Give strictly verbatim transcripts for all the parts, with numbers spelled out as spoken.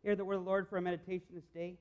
Hear the word of the Lord for a meditation this day.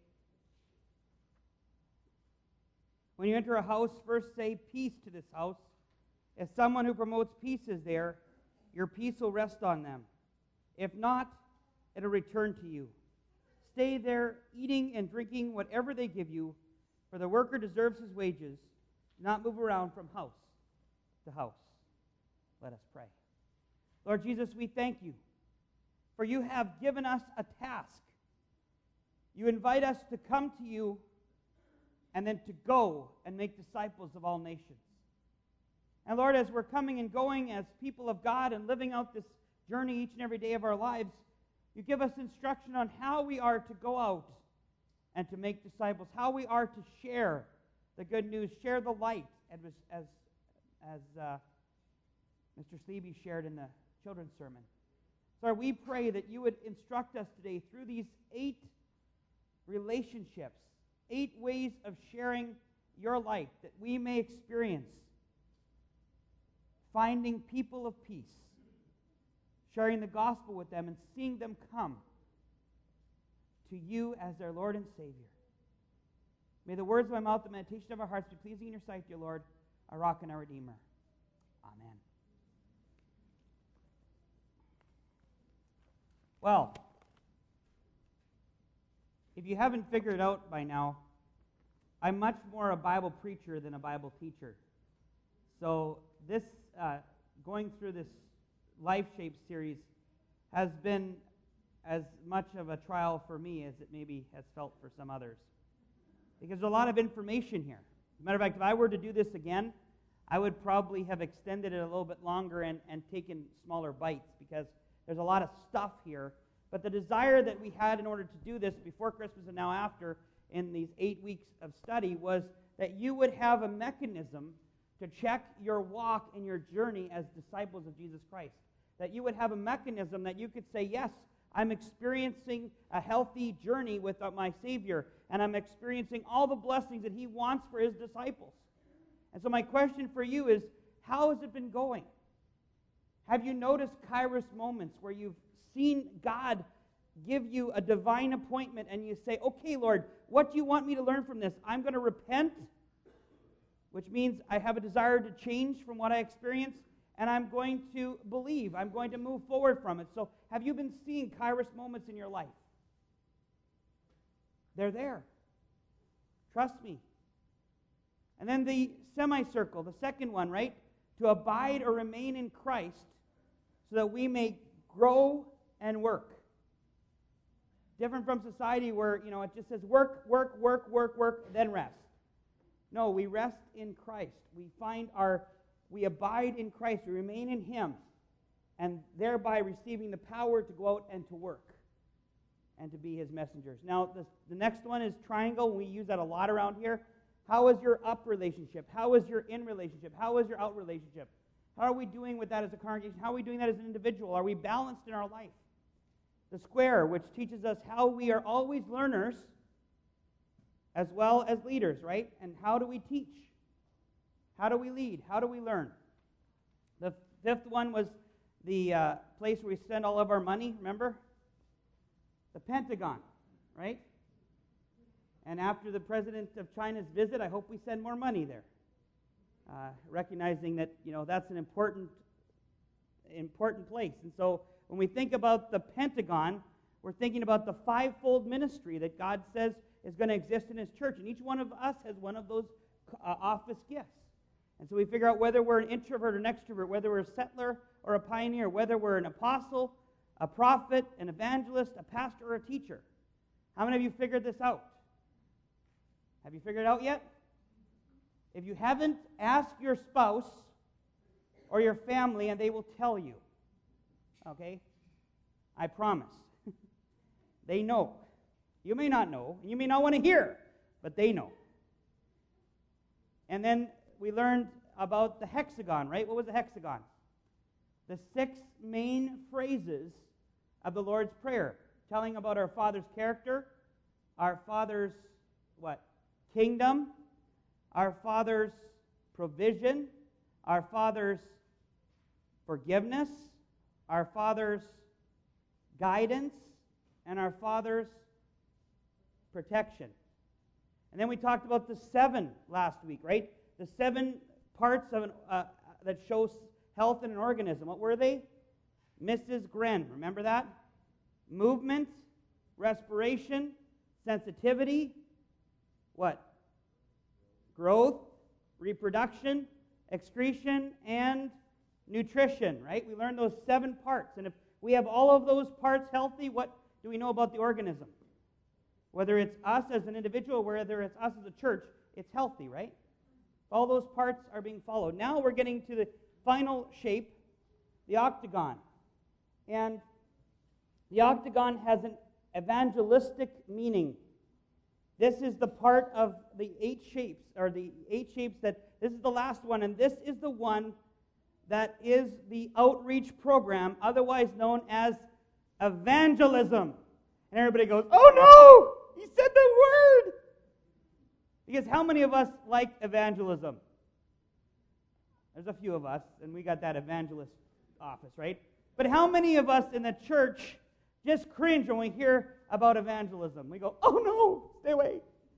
When you enter a house, first say, "Peace to this house." If someone who promotes peace is there, your peace will rest on them. If not, it'll return to you. Stay there, eating and drinking whatever they give you, for the worker deserves his wages. Do not move around from house to house. Let us pray. Lord Jesus, we thank you, for you have given us a task. You invite us to come to you and then to go and make disciples of all nations. And Lord, as we're coming and going as people of God and living out this journey each and every day of our lives, you give us instruction on how we are to go out and to make disciples, how we are to share the good news, share the light, as, as, as uh, Mister Sleeby shared in the children's sermon. So Lord, we pray that you would instruct us today through these eight relationships, eight ways of sharing your light, that we may experience finding people of peace, sharing the gospel with them, and seeing them come to you as their Lord and Savior. May the words of my mouth, the meditation of our hearts be pleasing in your sight, dear Lord, our rock and our Redeemer. Amen. Well, if you haven't figured it out by now, I'm much more a Bible preacher than a Bible teacher. So this, uh, going through this Life Shape series has been as much of a trial for me as it maybe has felt for some others. Because there's a lot of information here. As a matter of fact, if I were to do this again, I would probably have extended it a little bit longer and, and taken smaller bites, because there's a lot of stuff here. But the desire that we had in order to do this before Christmas and now after in these eight weeks of study was that you would have a mechanism to check your walk and your journey as disciples of Jesus Christ. That you would have a mechanism that you could say, yes, I'm experiencing a healthy journey with my Savior, and I'm experiencing all the blessings that He wants for His disciples. And so my question for you is, how has it been going? Have you noticed Kairos moments where you've seen God give you a divine appointment and you say, okay, Lord, what do you want me to learn from this? I'm going to repent, which means I have a desire to change from what I experienced, and I'm going to believe. I'm going to move forward from it. So have you been seeing Kairos moments in your life? They're there. Trust me. And then the semicircle, the second one, right? To abide or remain in Christ so that we may grow and work. Different from society where, you know, it just says work, work, work, work, work, then rest. No, we rest in Christ. We find our, we abide in Christ. We remain in Him, and thereby receiving the power to go out and to work and to be His messengers. Now, this, the next one is triangle. We use that a lot around here. How is your up relationship? How is your in relationship? How is your out relationship? How are we doing with that as a congregation? How are we doing that as an individual? Are we balanced in our life? The square, which teaches us how we are always learners as well as leaders, right? And how do we teach? How do we lead? How do we learn? The fifth one was the uh, place where we spend all of our money, remember? The Pentagon, right? And after the President of China's visit, I hope we send more money there. Uh, recognizing that, you know, that's an important, important place. And so when we think about the Pentagon, we're thinking about the fivefold ministry that God says is going to exist in His church. And each one of us has one of those uh, office gifts. And so we figure out whether we're an introvert or an extrovert, whether we're a settler or a pioneer, whether we're an apostle, a prophet, an evangelist, a pastor, or a teacher. How many of you figured this out? Have you figured it out yet? If you haven't, ask your spouse or your family and they will tell you. Okay? I promise. They know. You may not know, and you may not want to hear, but they know. And then we learned about the hexagon, right? What was the hexagon? The six main phrases of the Lord's Prayer, telling about our Father's character, our Father's, what? Kingdom, our Father's provision, our Father's forgiveness, our Father's guidance, and our Father's protection. And then we talked about the seven last week, right? The seven parts of an, uh, that show health in an organism. What were they? Missus Gren, remember that? Movement, respiration, sensitivity, what? Growth, reproduction, excretion, and nutrition, right? We learned those seven parts. And if we have all of those parts healthy, what do we know about the organism? Whether it's us as an individual, whether it's us as a church, it's healthy, right? All those parts are being followed. Now we're getting to the final shape, the octagon. And the octagon has an evangelistic meaning. This is the part of the eight shapes, or the eight shapes that, this is the last one, and this is the one that is the outreach program, otherwise known as evangelism. And everybody goes, oh no, he said the word. Because how many of us like evangelism? There's a few of us, and we got that evangelist office, right? But how many of us in the church just cringe when we hear about evangelism? We go, oh no, stay away.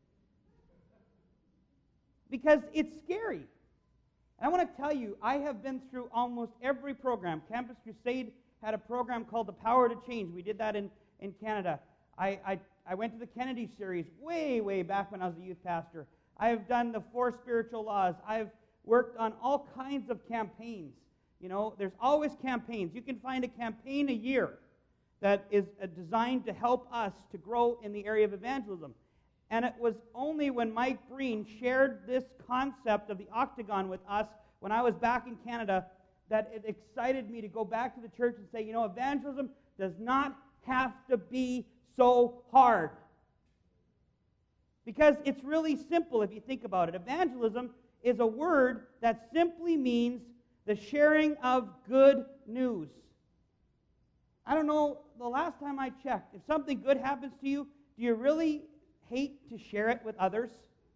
Because it's scary. And I want to tell you, I have been through almost every program. Campus Crusade had a program called The Power to Change. We did that in, in Canada. I, I, I went to the Kennedy series way, way back when I was a youth pastor. I have done the Four Spiritual Laws. I've worked on all kinds of campaigns. You know, there's always campaigns. You can find a campaign a year that is uh, designed to help us to grow in the area of evangelism. And it was only when Mike Breen shared this concept of the octagon with us when I was back in Canada that it excited me to go back to the church and say, you know, evangelism does not have to be so hard. Because it's really simple if you think about it. Evangelism is a word that simply means the sharing of good news. I don't know, the last time I checked, if something good happens to you, do you really hate to share it with others?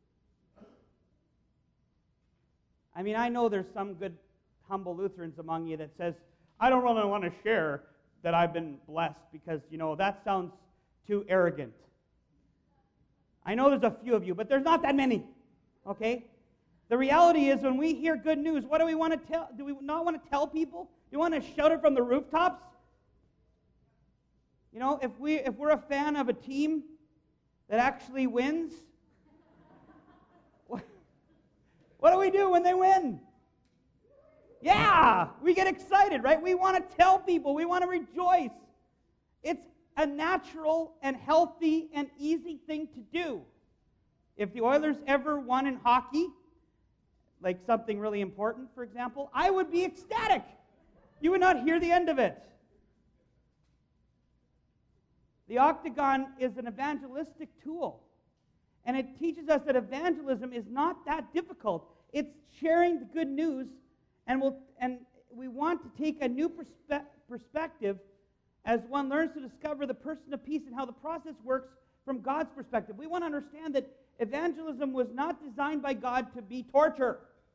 I mean, I know there's some good, humble Lutherans among you that says, I don't really want to share that I've been blessed because, you know, that sounds too arrogant. I know there's a few of you, but there's not that many, okay? The reality is when we hear good news, what do we want to tell? Do we not want to tell people? Do we want to shout it from the rooftops? You know, if, we, if we're a fan of a team that actually wins, what, what do we do when they win? Yeah, we get excited, right? We want to tell people. We want to rejoice. It's a natural and healthy and easy thing to do. If the Oilers ever won in hockey, like something really important, for example, I would be ecstatic. You would not hear the end of it. The octagon is an evangelistic tool. And it teaches us that evangelism is not that difficult. It's sharing the good news, and, we'll, and we want to take a new perspe- perspective as one learns to discover the person of peace and how the process works from God's perspective. We want to understand that evangelism was not designed by God to be torture.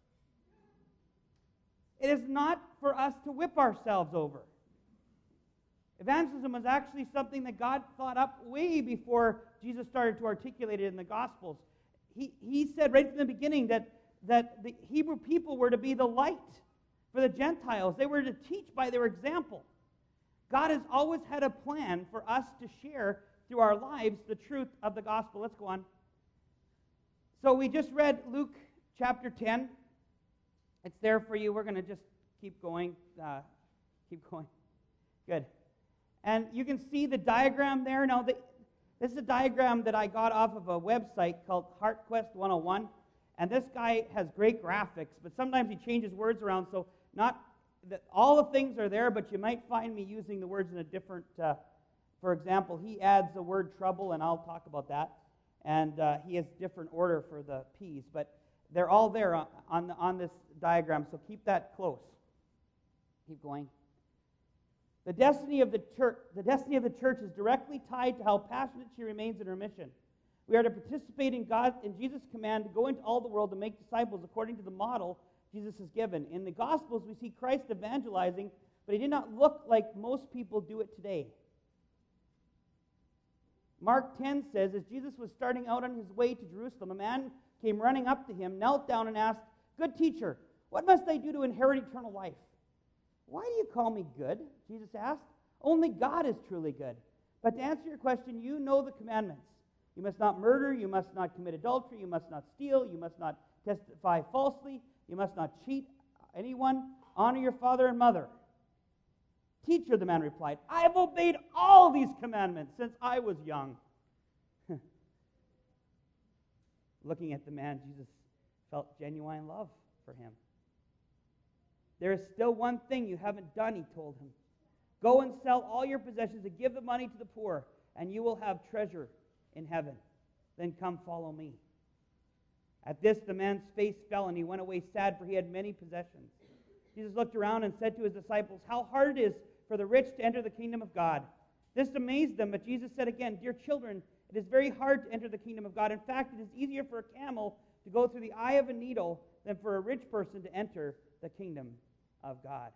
It is not for us to whip ourselves over. Evangelism was actually something that God thought up way before Jesus started to articulate it in the Gospels. He, he said right from the beginning that, that the Hebrew people were to be the light for the Gentiles. They were to teach by their example. God has always had a plan for us to share through our lives the truth of the gospel. Let's go on. So we just read Luke chapter ten. It's there for you. We're going to just keep going. Uh, keep going. Good. And you can see the diagram there. Now, the, this is a diagram that I got off of a website called HeartQuest one oh one. And this guy has great graphics, but sometimes he changes words around, so not that all the things are there, but you might find me using the words in a different, uh, for example, he adds the word trouble, and I'll talk about that. And uh, he has different order for the P's, but they're all there on, on, on this diagram, so keep that close. Keep going. The destiny of the church, the destiny of the church is directly tied to how passionate she remains in her mission. We are to participate in God, in Jesus' command to go into all the world to make disciples according to the model Jesus has given. In the Gospels, we see Christ evangelizing, but he did not look like most people do it today. Mark ten says, as Jesus was starting out on his way to Jerusalem, a man came running up to him, knelt down and asked, "Good teacher, what must I do to inherit eternal life?" "Why do you call me good?" Jesus asked. "Only God is truly good. But to answer your question, you know the commandments. You must not murder, you must not commit adultery, you must not steal, you must not testify falsely, you must not cheat anyone, honor your father and mother." "Teacher," the man replied, "I have obeyed all these commandments since I was young." Looking at the man, Jesus felt genuine love for him. "There is still one thing you haven't done," he told him. "Go and sell all your possessions and give the money to the poor, and you will have treasure in heaven. Then come follow me." At this, the man's face fell, and he went away sad, for he had many possessions. Jesus looked around and said to his disciples, "How hard it is for the rich to enter the kingdom of God." This amazed them, but Jesus said again, "Dear children, it is very hard to enter the kingdom of God. In fact, it is easier for a camel to go through the eye of a needle than for a rich person to enter the kingdom of God."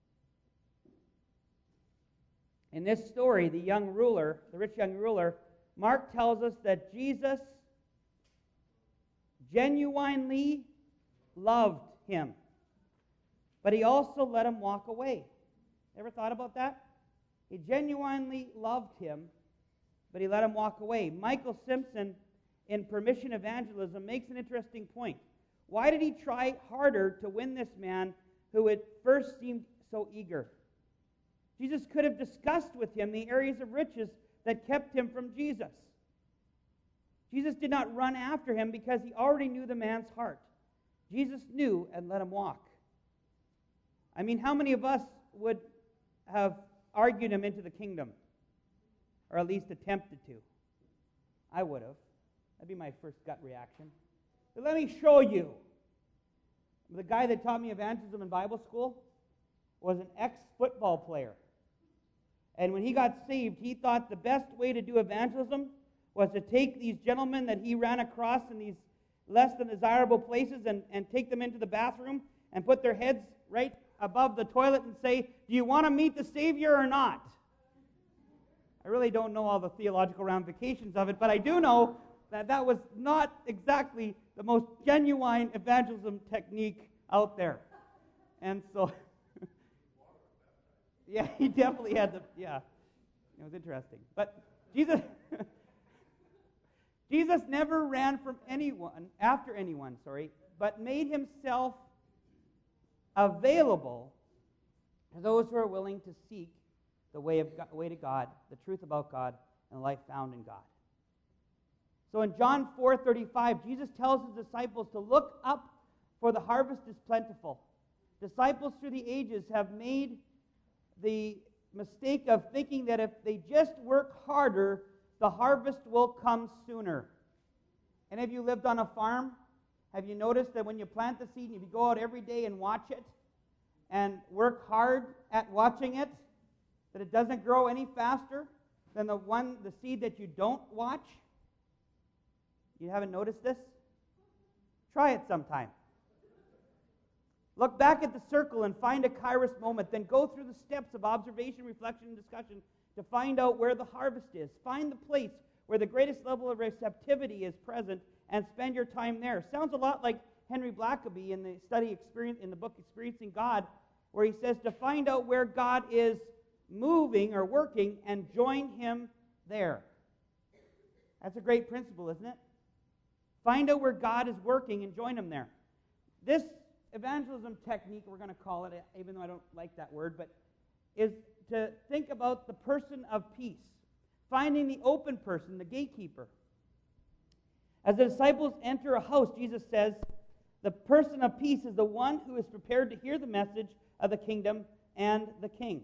In this story, the young ruler, the rich young ruler, Mark tells us that Jesus genuinely loved him, but he also let him walk away. Ever thought about that? He genuinely loved him, but he let him walk away. Michael Simpson, in Permission Evangelism, makes an interesting point. Why did he try harder to win this man who at first seemed so eager? Jesus could have discussed with him the areas of riches that kept him from Jesus. Jesus did not run after him because he already knew the man's heart. Jesus knew and let him walk. I mean, how many of us would have argued him into the kingdom? Or at least attempted to? I would have. That'd be my first gut reaction. But let me show you. The guy that taught me evangelism in Bible school was an ex-football player. And when he got saved, he thought the best way to do evangelism was to take these gentlemen that he ran across in these less than desirable places and, and take them into the bathroom and put their heads right above the toilet and say, "Do you want to meet the Savior or not?" I really don't know all the theological ramifications of it, but I do know that that was not exactly the most genuine evangelism technique out there. And so, yeah, he definitely had the, yeah, it was interesting. But Jesus, Jesus never ran from anyone, after anyone, sorry, but made himself available to those who are willing to seek the way of God, way to God, the truth about God, and life found in God. So in John four thirty-five, Jesus tells his disciples to look up, for the harvest is plentiful. Disciples through the ages have made the mistake of thinking that if they just work harder, the harvest will come sooner. Any of you lived on a farm? Have you noticed that when you plant the seed, and if you go out every day and watch it, and work hard at watching it, that it doesn't grow any faster than the one, the seed that you don't watch? You haven't noticed this? Try it sometime. Look back at the circle and find a kairos moment. Then go through the steps of observation, reflection, and discussion to find out where the harvest is. Find the place where the greatest level of receptivity is present and spend your time there. Sounds a lot like Henry Blackaby in the study experience in the book Experiencing God, where he says to find out where God is moving or working and join him there. That's a great principle, isn't it? Find out where God is working and join him there. This evangelism technique, we're going to call it, even though I don't like that word, but is to think about the person of peace, finding the open person, the gatekeeper. As the disciples enter a house, Jesus says, the person of peace is the one who is prepared to hear the message of the kingdom and the king.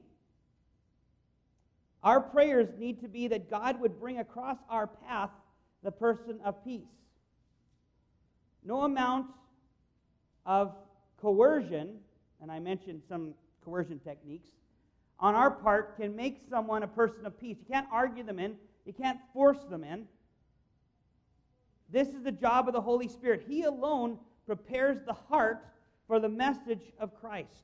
Our prayers need to be that God would bring across our path the person of peace. No amount of coercion, and I mentioned some coercion techniques, on our part can make someone a person of peace. You can't argue them in. You can't force them in. This is the job of the Holy Spirit. He alone prepares the heart for the message of Christ.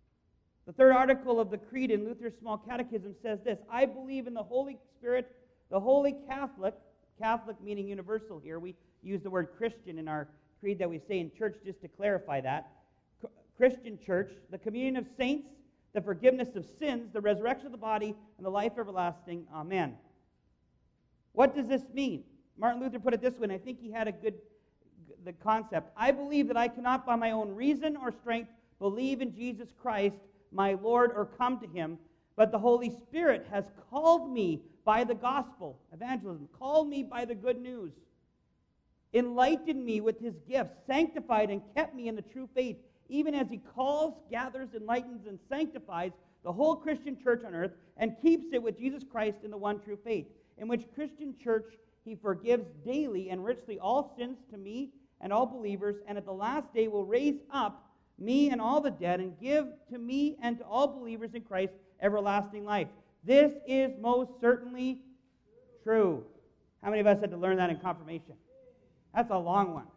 The third article of the Creed in Luther's Small Catechism says this: I believe in the Holy Spirit, the Holy Catholic, Catholic meaning universal here, we use the word Christian in our creed that we say in church just to clarify that. Christian church, the communion of saints, the forgiveness of sins, the resurrection of the body, and the life everlasting. Amen. What does this mean? Martin Luther put it this way, and I think he had a good the concept. I believe that I cannot by my own reason or strength believe in Jesus Christ, my Lord, or come to him, but the Holy Spirit has called me by the gospel, evangelism, called me by the good news, enlightened me with his gifts, sanctified and kept me in the true faith, even as he calls, gathers, enlightens, and sanctifies the whole Christian church on earth and keeps it with Jesus Christ in the one true faith, in which Christian church he forgives daily and richly all sins to me and all believers, and at the last day will raise up me and all the dead and give to me and to all believers in Christ everlasting life. This is most certainly true. How many of us had to learn that in confirmation? That's a long one.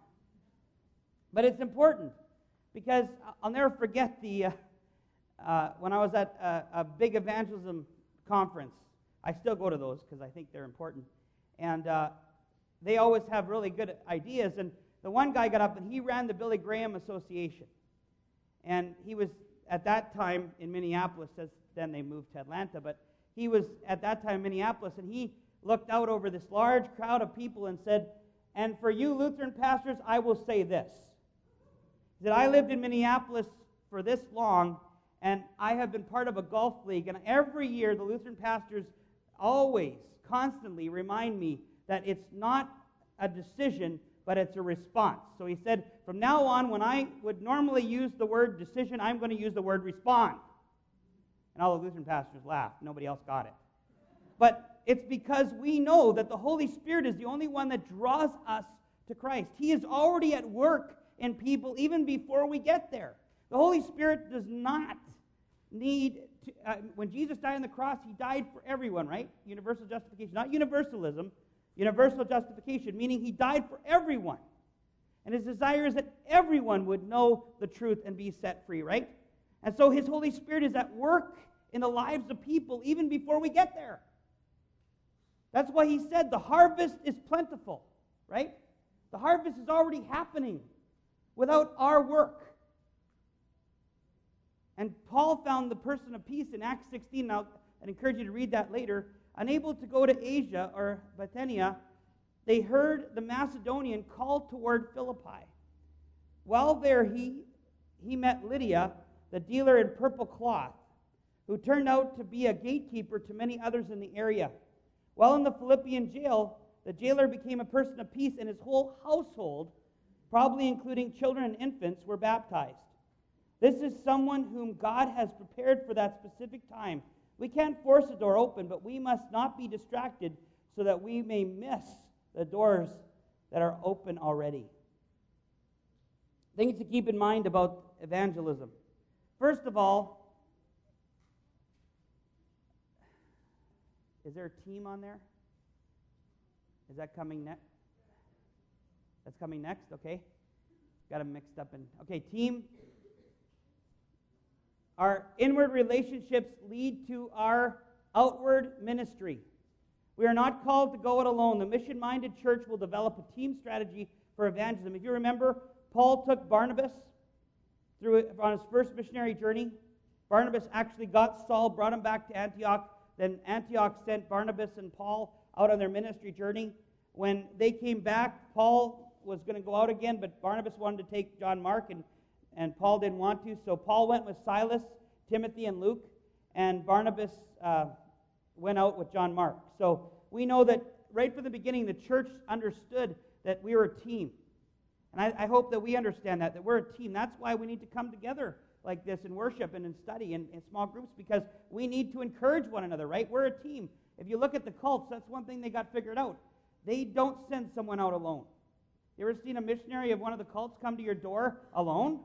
But it's important because I'll never forget the uh, uh, when I was at a, a big evangelism conference. I still go to those because I think they're important. And uh, they always have really good ideas. And the one guy got up and he ran the Billy Graham Association. And he was at that time in Minneapolis, as then they moved to Atlanta, but he was at that time in Minneapolis, and he looked out over this large crowd of people and said, and for you Lutheran pastors, I will say this. He said, I lived in Minneapolis for this long, and I have been part of a golf league, and every year the Lutheran pastors always, constantly remind me that it's not a decision, but it's a response. So he said, from now on, when I would normally use the word decision, I'm going to use the word respond. And all the Lutheran pastors laughed. Nobody else got it. But it's because we know that the Holy Spirit is the only one that draws us to Christ. He is already at work in people even before we get there. The Holy Spirit does not need to, uh, when Jesus died on the cross, he died for everyone, right? Universal justification. Not universalism, universal justification, meaning he died for everyone. And his desire is that everyone would know the truth and be set free, right? And so his Holy Spirit is at work in the lives of people even before we get there. That's why he said the harvest is plentiful, right? The harvest is already happening without our work. And Paul found the person of peace in Acts sixteen. Now, I'd encourage you to read that later. Unable to go to Asia or Bithynia, they heard the Macedonian call toward Philippi. While there, he, he met Lydia, the dealer in purple cloth, who turned out to be a gatekeeper to many others in the area. While in the Philippian jail, the jailer became a person of peace, and his whole household, probably including children and infants, were baptized. This is someone whom God has prepared for that specific time. We can't force the door open, but we must not be distracted so that we may miss the doors that are open already. Things to keep in mind about evangelism. First of all, is there a team on there? Is that coming next? That's coming next, okay. Got them mixed up in. Okay, team. Our inward relationships lead to our outward ministry. We are not called to go it alone. The mission-minded church will develop a team strategy for evangelism. If you remember, Paul took Barnabas through on his first missionary journey. Barnabas actually got Saul, brought him back to Antioch. Then Antioch sent Barnabas and Paul out on their ministry journey. When they came back, Paul was going to go out again, but Barnabas wanted to take John Mark, and, and Paul didn't want to. So Paul went with Silas, Timothy, and Luke, and Barnabas uh, went out with John Mark. So we know that right from the beginning, the church understood that we were a team. And I, I hope that we understand that, that we're a team. That's why we need to come together like this in worship and in study and in small groups, because we need to encourage one another, right? We're a team. If you look at the cults, that's one thing they got figured out. They don't send someone out alone. You ever seen a missionary of one of the cults come to your door alone?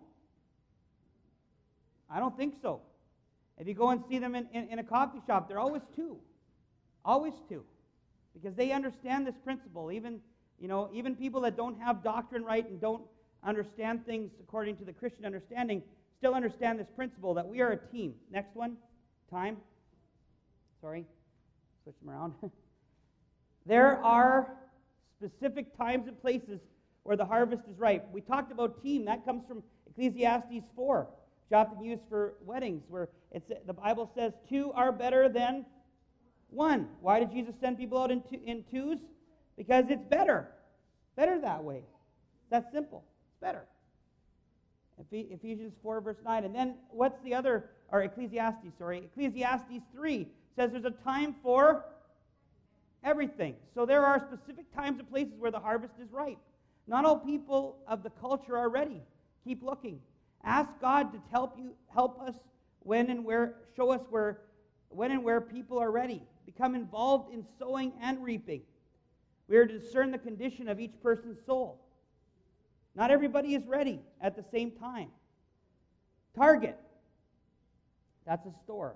I don't think so. If you go and see them in, in, in a coffee shop, they're always two. Always two. Because they understand this principle. Even, you know, even people that don't have doctrine right and don't understand things according to the Christian understanding still understand this principle that we are a team. Next one. Time. Sorry. Switch them around. There are specific times and places where the harvest is ripe. We talked about team. That comes from Ecclesiastes four, which often used for weddings, where it's, the Bible says two are better than one. Why did Jesus send people out in, two, in twos? Because it's better. Better that way. That's simple. It's better. Ephesians four, verse nine. And then what's the other, or Ecclesiastes, sorry. Ecclesiastes three says there's a time for everything. So there are specific times and places where the harvest is ripe. Not all people of the culture are ready. Keep looking. Ask God to help you, help us when and where, show us where, when and where people are ready. Become involved in sowing and reaping. We are to discern the condition of each person's soul. Not everybody is ready at the same time. Target. That's a store.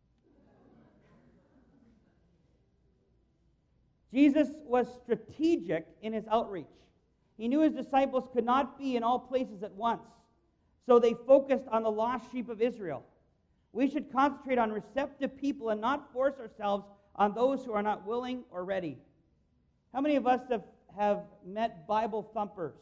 Jesus was strategic in his outreach. He knew his disciples could not be in all places at once, so they focused on the lost sheep of Israel. We should concentrate on receptive people and not force ourselves on those who are not willing or ready. How many of us have, have met Bible thumpers?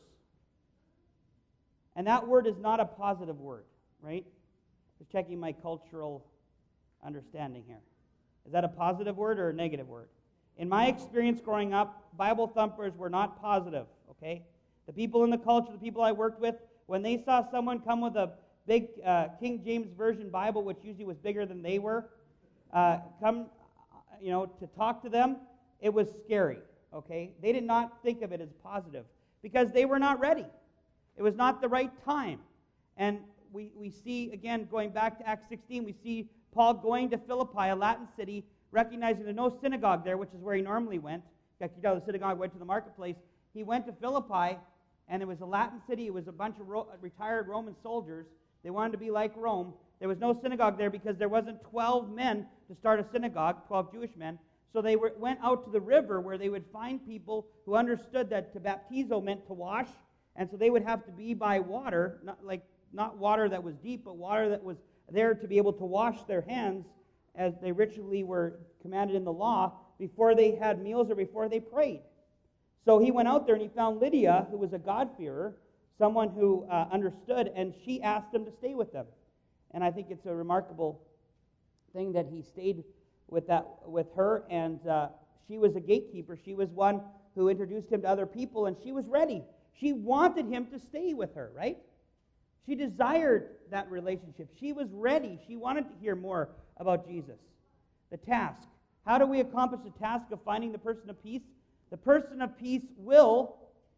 And that word is not a positive word, right? Just checking my cultural understanding here. Is that a positive word or a negative word? In my experience growing up, Bible thumpers were not positive, okay? The people in the culture, the people I worked with, when they saw someone come with a big uh, King James Version Bible, which usually was bigger than they were, uh, come, you know, to talk to them, it was scary, okay? They did not think of it as positive because they were not ready. It was not the right time. And we, we see, again, going back to Acts sixteen, we see Paul going to Philippi, a Latin city, recognizing there's no synagogue there, which is where he normally went. Got kicked out of the synagogue, went to the marketplace. He went to Philippi, and it was a Latin city. It was a bunch of ro- retired Roman soldiers. They wanted to be like Rome. There was no synagogue there because there wasn't twelve men to start a synagogue, twelve Jewish men. So they were, went out to the river where they would find people who understood that to baptizo meant to wash, and so they would have to be by water, not like not water that was deep, but water that was there to be able to wash their hands as they ritually were commanded in the law before they had meals or before they prayed. So he went out there and he found Lydia, who was a God-fearer, someone who uh, understood, and she asked him to stay with them. And I think it's a remarkable thing that he stayed with that with her, and uh, she was a gatekeeper. She was one who introduced him to other people, and she was ready. She wanted him to stay with her, right? She desired that relationship. She was ready. She wanted to hear more about Jesus. The task. How do we accomplish the task of finding the person of peace? The person of peace will,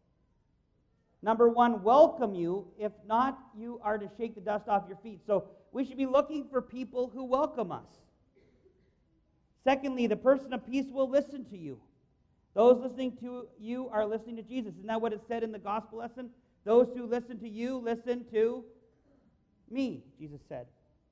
number one, welcome you. If not, you are to shake the dust off your feet. So we should be looking for people who welcome us. Secondly, the person of peace will listen to you. Those listening to you are listening to Jesus. Isn't that what it said in the gospel lesson? Those who listen to you, listen to me, Jesus said.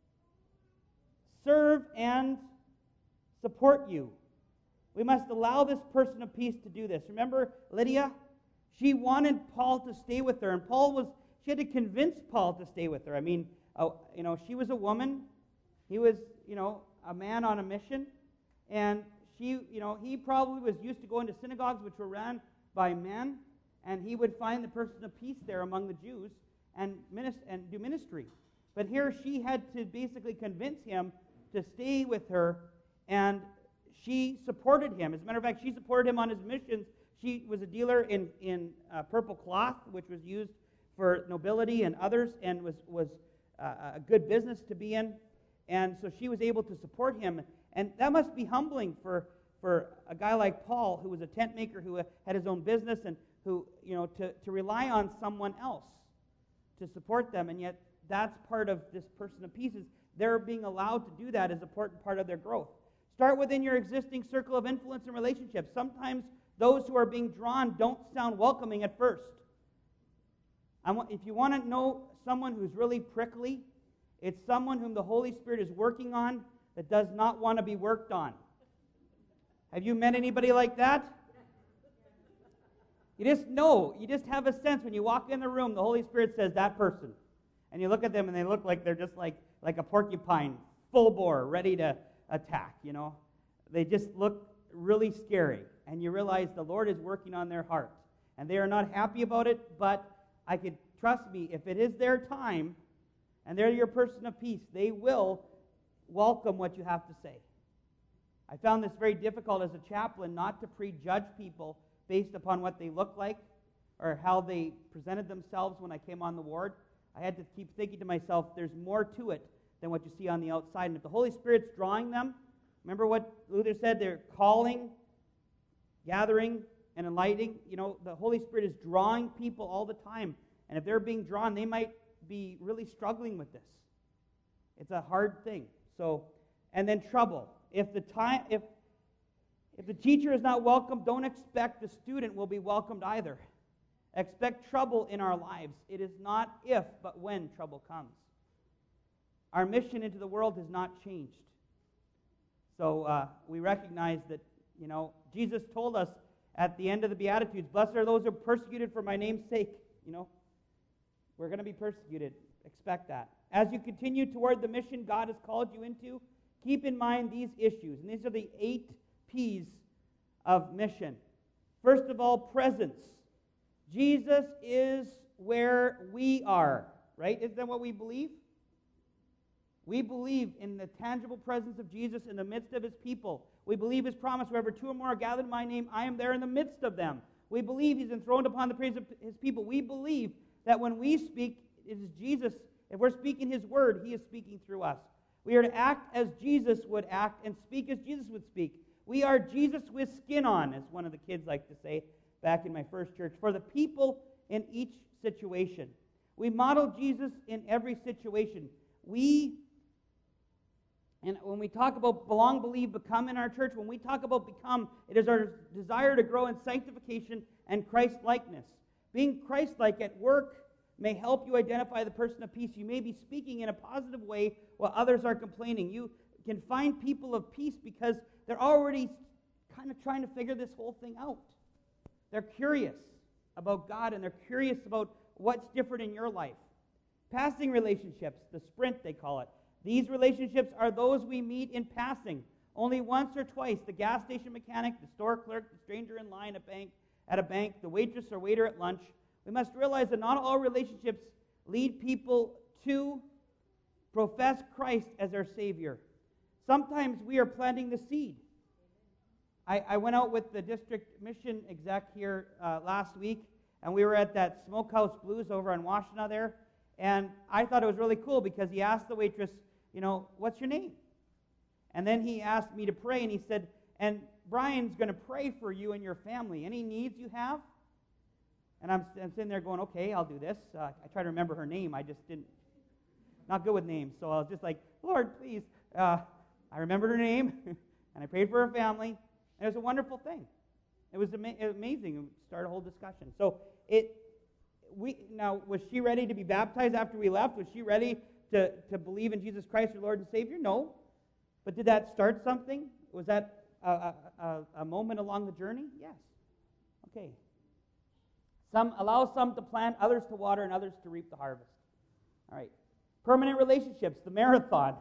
Serve and support you. We must allow this person of peace to do this. Remember Lydia? She wanted Paul to stay with her, and Paul was, she had to convince Paul to stay with her. I mean, uh, you know, she was a woman. He was, you know, a man on a mission. And she, you know, he probably was used to going to synagogues which were run by men, and he would find the person of peace there among the Jews and, minist- and do ministry. But here she had to basically convince him to stay with her, and she supported him. As a matter of fact, she supported him on his missions. She was a dealer in, in uh, purple cloth, which was used for nobility and others, and was, was uh, a good business to be in. And so she was able to support him. And that must be humbling for, for a guy like Paul, who was a tent maker, who had his own business, and who, you know, to, to rely on someone else to support them. And yet that's part of this person of peace. Is they're being allowed to do that as an important part of their growth. Start within your existing circle of influence and relationships. Sometimes those who are being drawn don't sound welcoming at first. I want, if you want to know someone who's really prickly, it's someone whom the Holy Spirit is working on that does not want to be worked on. Have you met anybody like that? You just know, you just have a sense when you walk in the room, the Holy Spirit says, that person. And you look at them and they look like they're just like, like a porcupine, full bore, ready to attack, you know. They just look really scary. and you realize the Lord is working on their heart. And they are not happy about it, but I could, trust me, if it is their time, and they're your person of peace, they will welcome what you have to say. I found this very difficult as a chaplain not to prejudge people based upon what they look like or how they presented themselves when I came on the ward. I had to keep thinking to myself, there's more to it than what you see on the outside. And if the Holy Spirit's drawing them, remember what Luther said, they're calling, gathering, and enlightening. You know, the Holy Spirit is drawing people all the time. And if they're being drawn, they might be really struggling with this. It's a hard thing. So, and then trouble. If the time, if if the teacher is not welcome, don't expect the student will be welcomed either. Expect trouble in our lives. It is not if, but when trouble comes. Our mission into the world has not changed. So uh, we recognize that, you know, Jesus told us at the end of the Beatitudes, blessed are those who are persecuted for my name's sake. You know, we're going to be persecuted. Expect that. As you continue toward the mission God has called you into, keep in mind these issues. And these are the eight P's of mission. First of all, presence. Jesus is where we are, right? Isn't that what we believe? We believe in the tangible presence of Jesus in the midst of his people. We believe his promise, wherever two or more are gathered in my name, I am there in the midst of them. We believe he's enthroned upon the praise of his people. We believe that when we speak, it is Jesus. If we're speaking his word, he is speaking through us. We are to act as Jesus would act and speak as Jesus would speak. We are Jesus with skin on, as one of the kids like to say back in my first church, for the people in each situation. We model Jesus in every situation. We, and when we talk about belong, believe, become in our church, when we talk about become, it is our desire to grow in sanctification and Christ-likeness. Being Christ-like at work may help you identify the person of peace. You may be speaking in a positive way while others are complaining. You can find people of peace because they're already kind of trying to figure this whole thing out. They're curious about God, and they're curious about what's different in your life. Passing relationships, the sprint they call it. These relationships are those we meet in passing, only once or twice. The gas station mechanic, the store clerk, the stranger in line at bank, at a bank, the waitress or waiter at lunch. We must realize that not all relationships lead people to profess Christ as our Savior. Sometimes we are planting the seed. I, I went out with the district mission exec here uh, last week, and we were at that Smokehouse Blues over on Washtenaw there, and I thought it was really cool because he asked the waitress, you know, what's your name? And then he asked me to pray, and he said, and Brian's going to pray for you and your family. Any needs you have? And I'm, I'm sitting there going, okay, I'll do this. Uh, I try to remember her name. I just didn't, not good with names. So I was just like, Lord, please. Uh, I remembered her name, and I prayed for her family. And it was a wonderful thing. It was ama- amazing. It started a whole discussion. So it, we now, was she ready to be baptized after we left? Was she ready to, to believe in Jesus Christ, her Lord and Savior? No. But did that start something? Was that a, a, a, a moment along the journey? Yes. Okay. Some allow some to plant, others to water, and others to reap the harvest. All right. Permanent relationships, the marathon.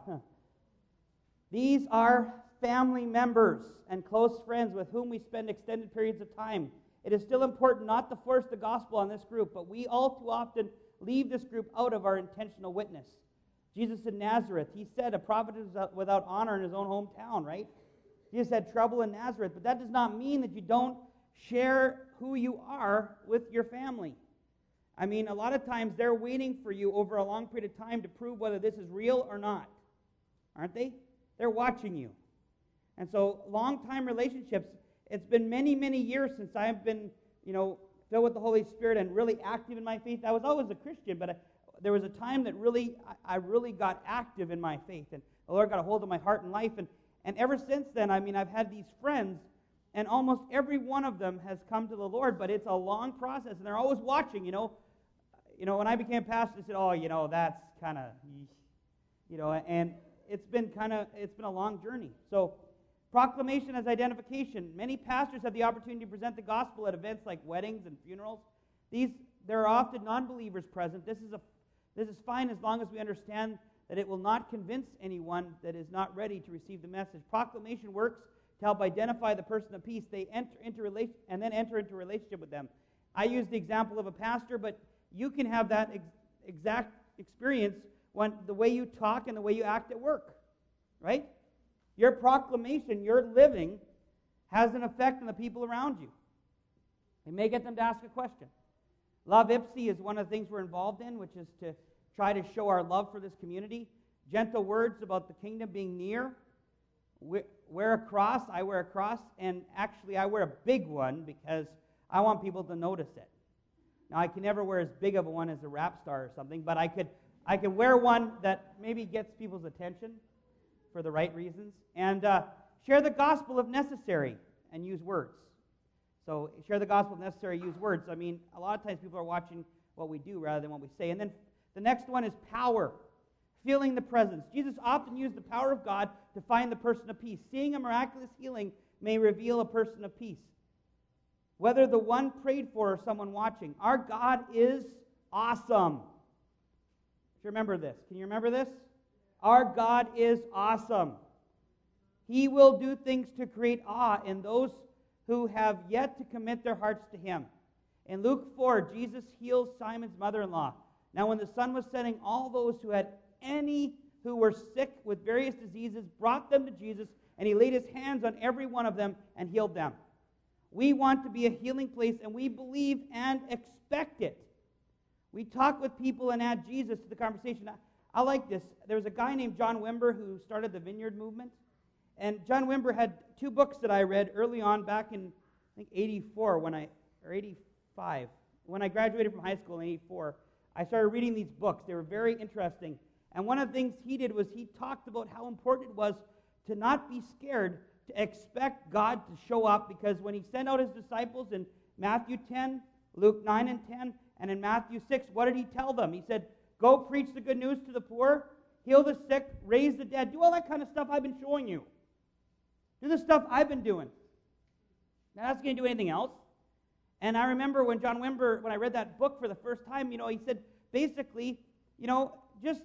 These are family members and close friends with whom we spend extended periods of time. It is still important not to force the gospel on this group, but we all too often leave this group out of our intentional witness. Jesus in Nazareth, he said a prophet is without honor in his own hometown, right? Jesus had trouble in Nazareth, but that does not mean that you don't share who you are with your family. I mean, a lot of times they're waiting for you over a long period of time to prove whether this is real or not. Aren't they? They're watching you. And so long-time relationships, it's been many, many years since I've been, you know, filled with the Holy Spirit and really active in my faith. I was always a Christian, but I, there was a time that really, I, I really got active in my faith. And the Lord got a hold of my heart and life. And, and ever since then, I mean, I've had these friends, and almost every one of them has come to the Lord, but it's a long process, and they're always watching, you know. You know, when I became pastor, they said, oh, you know, that's kind of, you know, and it's been kind of, it's been a long journey. So, proclamation as identification. Many pastors have the opportunity to present the gospel at events like weddings and funerals. These, there are often non-believers present. This is a, this is fine as long as we understand that it will not convince anyone that is not ready to receive the message. Proclamation works to help identify the person of peace, they enter into relation and then enter into a relationship with them. I use the example of a pastor, but you can have that ex- exact experience when the way you talk and the way you act at work, right? Your proclamation, your living, has an effect on the people around you. It may get them to ask a question. Love Ipsy is one of the things we're involved in, which is to try to show our love for this community. Gentle words about the kingdom being near. We wear a cross. I wear a cross, and actually I wear a big one because I want people to notice it. Now, I can never wear as big of a one as a rap star or something, but I could I could wear one that maybe gets people's attention for the right reasons. And uh, share the gospel if necessary and use words. So share the gospel if necessary, use words. I mean, a lot of times people are watching what we do rather than what we say. And then the next one is power. Feeling the presence. Jesus often used the power of God to find the person of peace. Seeing a miraculous healing may reveal a person of peace. Whether the one prayed for or someone watching, our God is awesome. Remember this. Can you remember this? Our God is awesome. He will do things to create awe in those who have yet to commit their hearts to Him. In Luke four, Jesus heals Simon's mother-in-law. Now when the sun was setting, all those who had any who were sick with various diseases brought them to Jesus, and He laid His hands on every one of them and healed them. We want to be a healing place, and we believe and expect it. We talk with people and add Jesus to the conversation. I, I like this. There was a guy named John Wimber who started the Vineyard Movement. And John Wimber had two books that I read early on back in, I think, eighty-four, when I, or eighty-five. When I graduated from high school in eighty-four, I started reading these books. They were very interesting. And one of the things he did was he talked about how important it was to not be scared, to expect God to show up, because when He sent out His disciples in Matthew ten, Luke nine and ten, and in Matthew six, what did He tell them? He said, go preach the good news to the poor, heal the sick, raise the dead, do all that kind of stuff I've been showing you. Do the stuff I've been doing. Now, that's going to do anything else. And I remember when John Wimber, when I read that book for the first time, you know, he said, basically, you know, just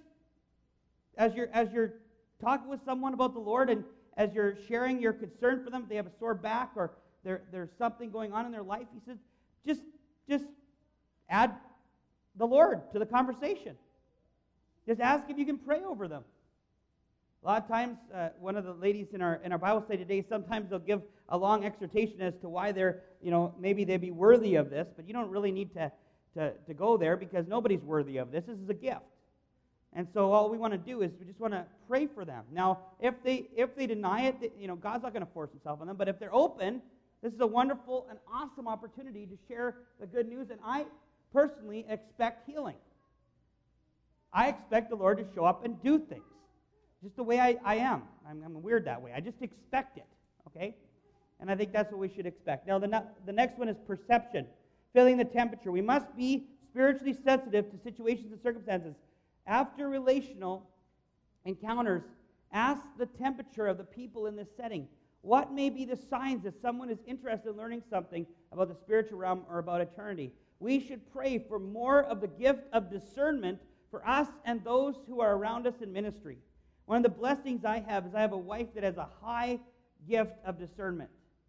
as you're, as you're talking with someone about the Lord, and as you're sharing your concern for them, if they have a sore back or there, there's something going on in their life, he says, just, just add the Lord to the conversation. Just ask if you can pray over them. A lot of times, uh, one of the ladies in our in our Bible study today, sometimes they'll give a long exhortation as to why they're, you know, maybe they'd be worthy of this, but you don't really need to, to, to go there, because nobody's worthy of this. This is a gift. And so all we want to do is we just want to pray for them. Now, if they if they deny it, they, you know, God's not going to force Himself on them, but if they're open, this is a wonderful and awesome opportunity to share the good news, and I personally expect healing. I expect the Lord to show up and do things. Just the way I, I am. I'm, I'm weird that way. I just expect it, okay? And I think that's what we should expect. Now, the, ne- the next one is perception, feeling the temperature. We must be spiritually sensitive to situations and circumstances. After relational encounters, ask the temperature of the people in this setting. What may be the signs that someone is interested in learning something about the spiritual realm or about eternity? We should pray for more of the gift of discernment for us and those who are around us in ministry. One of the blessings I have is I have a wife that has a high gift of discernment.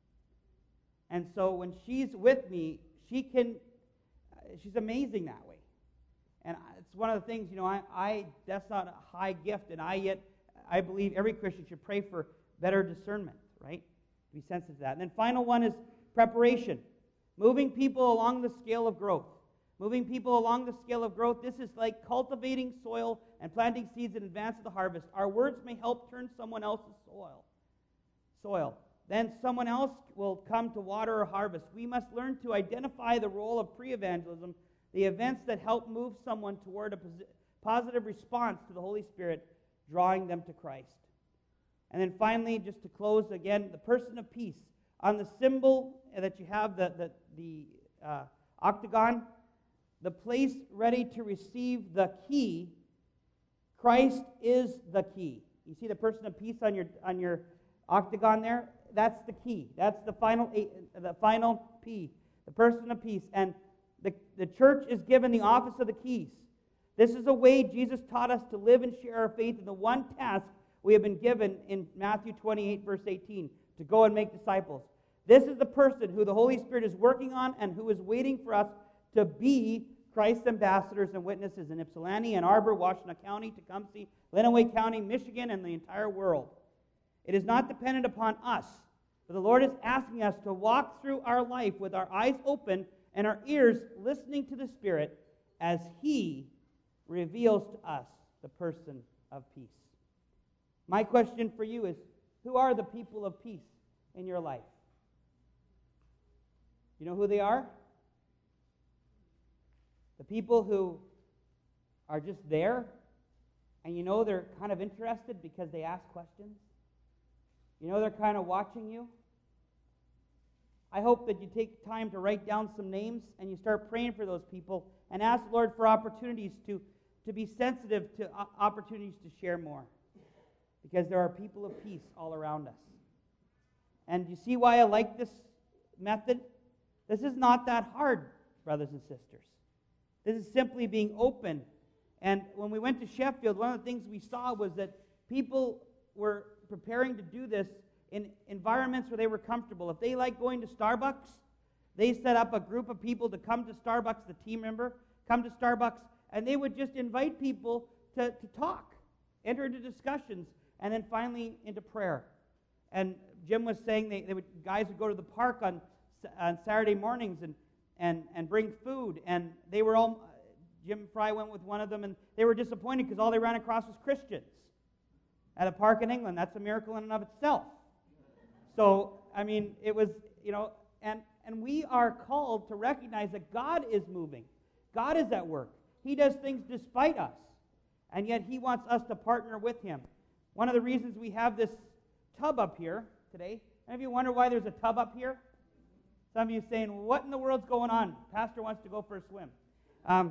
And so when she's with me, she can, she's amazing that way. And it's one of the things, you know, I, I that's not a high gift, and I yet, I believe every Christian should pray for better discernment, right? To be sensitive to that. And then final one is preparation. Moving people along the scale of growth. Moving people along the scale of growth, this is like cultivating soil and planting seeds in advance of the harvest. Our words may help turn someone else's soil. Soil. Then someone else will come to water or harvest. We must learn to identify the role of pre-evangelism, the events that help move someone toward a posi- positive response to the Holy Spirit, drawing them to Christ. And then finally, just to close again, the person of peace. On the symbol that you have, the, the, the uh, octagon, the place ready to receive the key, Christ is the key. You see the person of peace on your on your octagon there? That's the key. That's the final the final P, the person of peace. And the, the church is given the office of the keys. This is a way Jesus taught us to live and share our faith in the one task we have been given in Matthew twenty-eight, verse eighteen. to go and make disciples. This is the person who the Holy Spirit is working on and who is waiting for us to be Christ's ambassadors and witnesses in Ypsilanti, Ann Arbor, Washtenaw County, Tecumseh, Lenawee County, Michigan, and the entire world. It is not dependent upon us, but the Lord is asking us to walk through our life with our eyes open and our ears listening to the Spirit as He reveals to us the person of peace. My question for you is, who are the people of peace in your life? You know who they are? The people who are just there, and you know they're kind of interested because they ask questions. You know they're kind of watching you. I hope that you take time to write down some names and you start praying for those people and ask the Lord for opportunities to, to be sensitive to opportunities to share more. Because there are people of peace all around us. And you see why I like this method? This is not that hard, brothers and sisters. This is simply being open. And when we went to Sheffield, one of the things we saw was that people were preparing to do this in environments where they were comfortable. If they like going to Starbucks, they set up a group of people to come to Starbucks, the team member, come to Starbucks, and they would just invite people to, to talk, enter into discussions, and then finally into prayer. And Jim was saying they, they would, guys would go to the park on, on Saturday mornings and, and, and bring food, and they were all, Jim Fry went with one of them, and they were disappointed because all they ran across was Christians at a park in England. That's a miracle in and of itself. So, I mean, it was, you know, and, and we are called to recognize that God is moving. God is at work. He does things despite us, and yet He wants us to partner with Him. One of the reasons we have this tub up here today, any of you wonder why there's a tub up here? Some of you saying, what in the world's going on? Pastor wants to go for a swim. Um,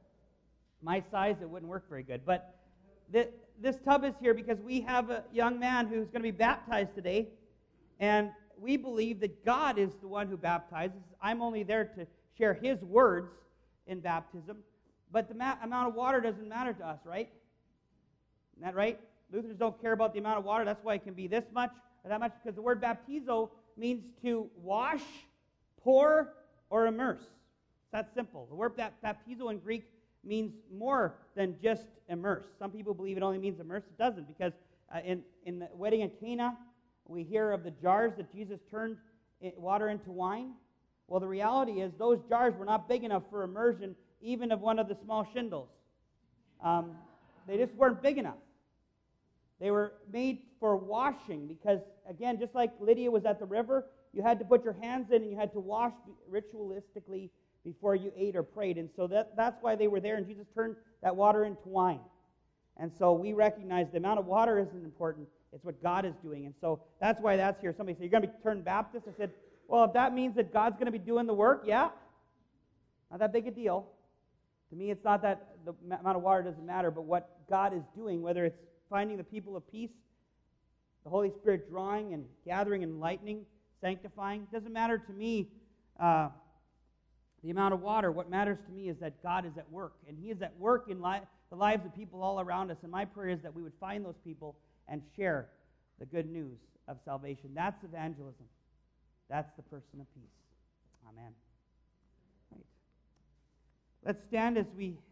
my size, it wouldn't work very good. But th- this tub is here because we have a young man who's going to be baptized today. And we believe that God is the one who baptizes. I'm only there to share His words in baptism. But the ma- amount of water doesn't matter to us, right? Isn't that right? Lutherans don't care about the amount of water. That's why it can be this much or that much, because the word baptizo means to wash, pour, or immerse. It's that simple. The word baptizo in Greek means more than just immerse. Some people believe it only means immerse. It doesn't, because uh, in, in the wedding at Cana, we hear of the jars that Jesus turned water into wine. Well, the reality is those jars were not big enough for immersion, even of one of the small shindles. Um, they just weren't big enough. They were made for washing because, again, just like Lydia was at the river, you had to put your hands in and you had to wash ritualistically before you ate or prayed. And so that, that's why they were there, and Jesus turned that water into wine. And so we recognize the amount of water isn't important. It's what God is doing. And so that's why that's here. Somebody said, you're going to be turned Baptist? I said, well, if that means that God's going to be doing the work, yeah. Not that big a deal. To me, it's not that the amount of water doesn't matter, but what God is doing, whether it's finding the people of peace, the Holy Spirit drawing and gathering, enlightening, sanctifying. It doesn't matter to me uh, the amount of water. What matters to me is that God is at work, and He is at work in li- the lives of people all around us. And my prayer is that we would find those people and share the good news of salvation. That's evangelism. That's the person of peace. Amen. Right. Let's stand as we